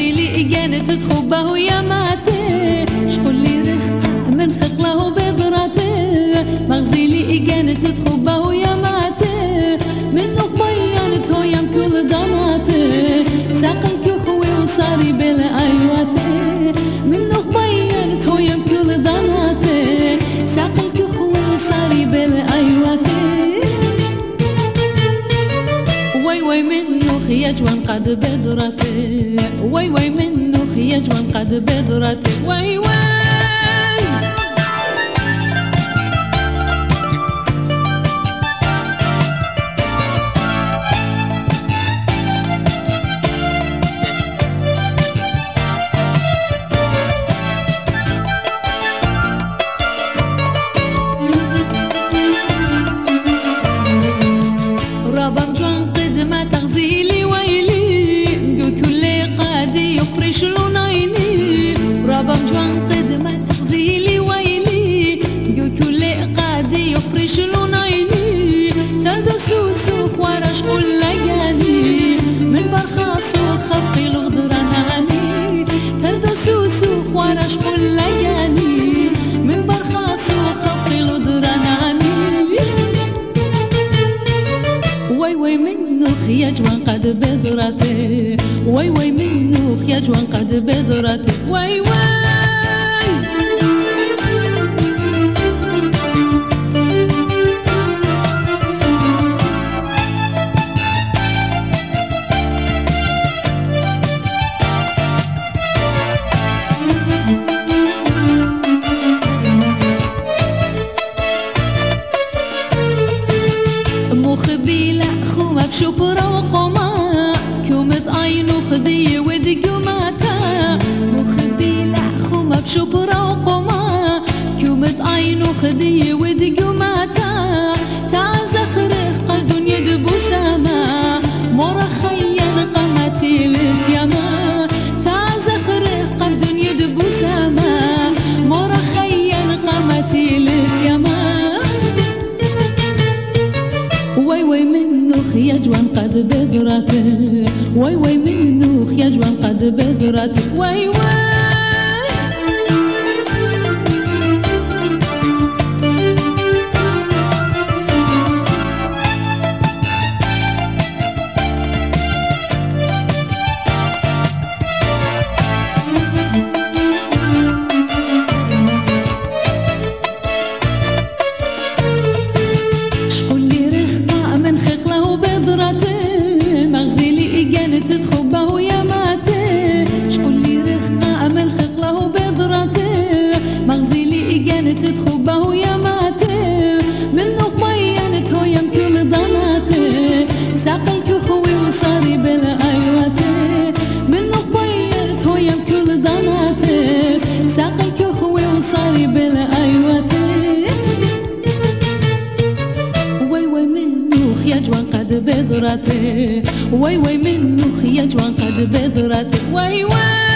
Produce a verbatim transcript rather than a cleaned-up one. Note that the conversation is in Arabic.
مغزيلي كانت تخبه يا ماتي شكون اللي رخ من خقله بضرته مغزيلي كانت تخبه يا ماتي منو بيانته يم كل ضناته ساقك يا خوي وصاري بلا ايواته منو بيانته يم كل ضناته ساقك يا خوي وصاري بلا ايواته وي وي منو خياج وان قد بدرته وي وي منو خياج وان قد بدرته وي وي رابم جوان قدمة تغزيلي ويلي كل قادي يفرش لون عيني رابم جوان قدمة تغزيلي ويلي كل قادي يفرش لون عيني تدسو سوق ورش قول لجاني من برخاص وخفقي الغدران هاني تدسو سوق ورش قول لجاني من برخاص وخفقي الغدران هاني وي وي منو خياج وان قد بذرته وي وي منو خياج وان قد بذرته وي وي مخبيلة خوما بشبرا وقما كومت عينو خدي ودقو ماتا مخبيلة خوما بشبرا وقما كومت عينو خدي ودقو ماتا تعزخرخ قدون يدبو سما مورا خيان قمتي لتيما تعزخرخ قدون يدبو سما مورا خيان قمتي لتيما وي وي منو خياج وان قد بذرته وي وي منو خياج وان قد بذرته وي وي مغزيلي كانت تخبه يا ماتي شكون اللي رخقة من خقله بضرته مغزيلي كانت تخبه يا ماتي منو بيانته يم كل ضناته ساقيك خوي وصاري بلا ايواته منو بيانته يم كل ضناته ساقيك خوي وصاري بلا ايواته وي وي منو خياج وان قد بذرته وي وي منو خياج وان قد بذرته وي وي